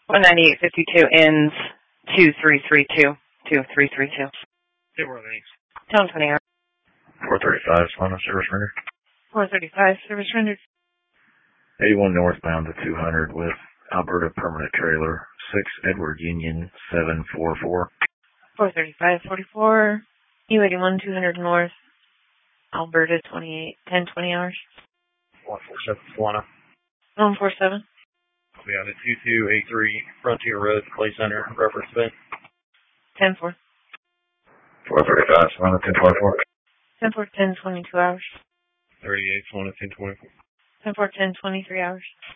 198.52 ends 2332. 2332. Hey, where are these? Tone 20 hours. 435, Solana service rendered. 435, service rendered. 81 northbound to 200 with Alberta permanent trailer, 6 Edward Union 744. 435, 44. U81 200 north. Alberta 28, 1020 hours. 147 Solana. 147. We have a 2283 Frontier Road, Clay Center, reference bin. 10-4. 435, Solana 1024. 10-4, 1022 hours. 38, Solana 1024. 10-4, 1023 hours.